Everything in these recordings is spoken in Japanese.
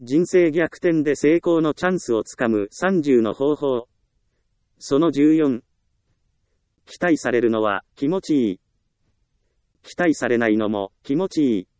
人生逆転で成功のチャンスをつかむ30の方法。その14。期待されるのは気持ちいい。期待されないのも気持ちいい。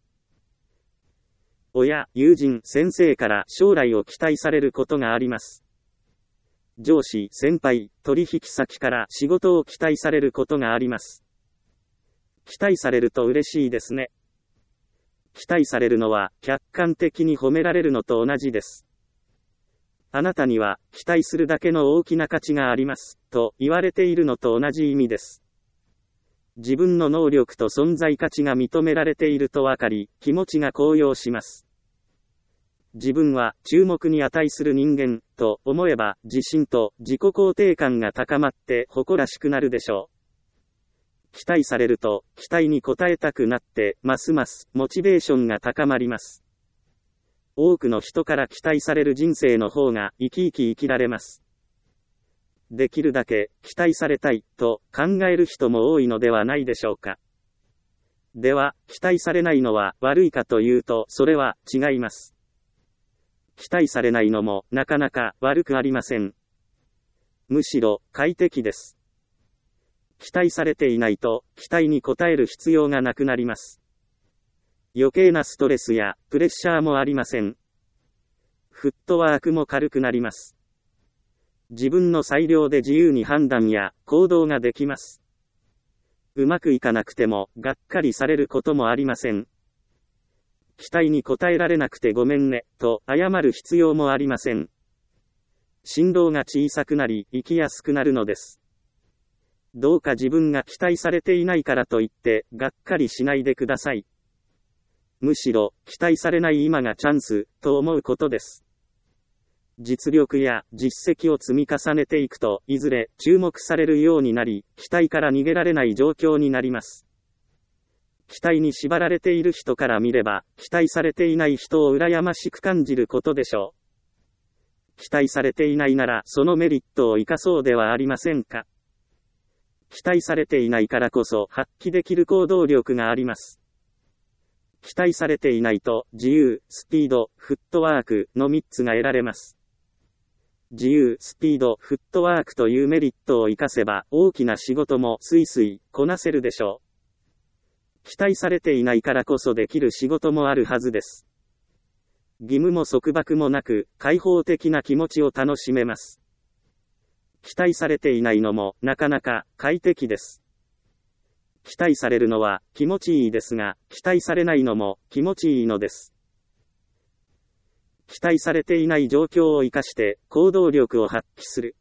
親、友人、先生から将来を期待されることがあります。上司、先輩、取引先から仕事を期待されることがあります。期待されると嬉しいですね。期待されるのは客観的に褒められるのと同じです。あなたには期待するだけの大きな価値があります、と言われているのと同じ意味です。自分の能力と存在価値が認められていると分かり、気持ちが高揚します。自分は注目に値する人間、と思えば自信と自己肯定感が高まって誇らしくなるでしょう。期待されると、期待に応えたくなって、ますますモチベーションが高まります。多くの人から期待される人生の方が生き生き生きられます。できるだけ期待されたいと考える人も多いのではないでしょうか。では、期待されないのは悪いかというと、それは違います。期待されないのもなかなか悪くありません。むしろ快適です。期待されていないと、期待に応える必要がなくなります。余計なストレスやプレッシャーもありません。フットワークも軽くなります。自分の裁量で自由に判断や行動ができます。うまくいかなくても、がっかりされることもありません。期待に応えられなくてごめんね、と謝る必要もありません。振動が小さくなり、生きやすくなるのです。どうか自分が期待されていないからといって、がっかりしないでください。むしろ、期待されない今がチャンス、と思うことです。実力や実績を積み重ねていくと、いずれ注目されるようになり、期待から逃げられない状況になります。期待に縛られている人から見れば、期待されていない人を羨ましく感じることでしょう。期待されていないなら、そのメリットを生かそうではありませんか。期待されていないからこそ発揮できる行動力があります。期待されていないと自由、スピード、フットワークの3つが得られます。自由、スピード、フットワークというメリットを活かせば大きな仕事もスイスイこなせるでしょう。期待されていないからこそできる仕事もあるはずです。義務も束縛もなく開放的な気持ちを楽しめます。期待されていないのもなかなか快適です。期待されるのは気持ちいいですが、期待されないのも気持ちいいのです。期待されていない状況を生かして行動力を発揮する。